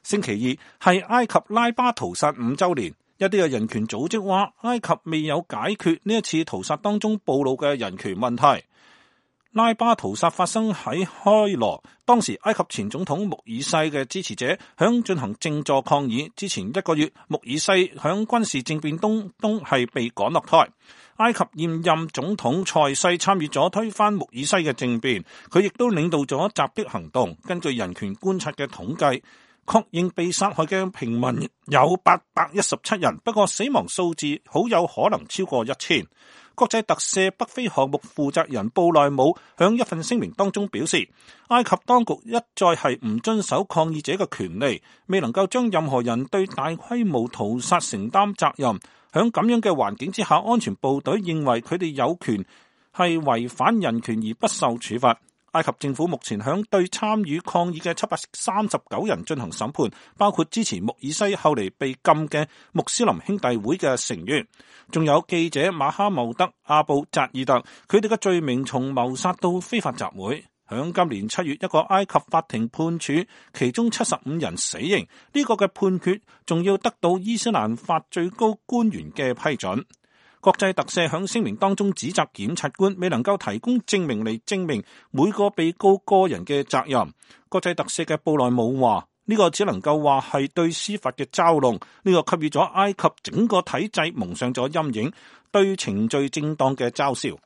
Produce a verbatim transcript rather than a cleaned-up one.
星期二係埃及拉巴屠殺五週年，一啲嘅人權組織話埃及未有解決呢一次屠殺當中暴露嘅人權問題。拉巴屠殺發生喺開羅，當時埃及前總統穆爾西嘅支持者響進行靜坐抗議。之前一個月，穆爾西響軍事政變當中係被趕落台。埃及現任總統塞西參與咗推翻穆爾西嘅政變，佢亦都領導咗襲擊行動。根據人權觀察嘅統計，確認被殺害嘅平民有八百一十七人，不過死亡數字好有可能超過一千。國際特赦北非項目負責人布內姆響一份聲明當中表示，埃及當局一再係唔遵守抗議者嘅權利，未能夠將任何人對大規模屠殺承擔責任。響咁樣嘅環境之下，安全部隊認為佢哋有權係違反人權而不受處罰。埃及政府目前響對參與抗議嘅七百三十九人進行審判，包括支持穆爾西後嚟被禁嘅穆斯林兄弟會嘅成員，仲有記者馬哈茂德阿布扎爾特，佢哋嘅罪名從謀殺到非法集會。響今年七月，一個埃及法庭判處其中七十五人死刑，呢個嘅判決仲要得到伊斯蘭法最高官員嘅批准。國際特赦響聲明當中指責檢察官未能夠提供證明嚟證明每個被告個人嘅責任。國際特赦嘅布內姆話：呢個只能夠話係對司法嘅嘲弄，呢個給予咗埃及整個體制蒙上咗陰影，對程序正當嘅嘲笑。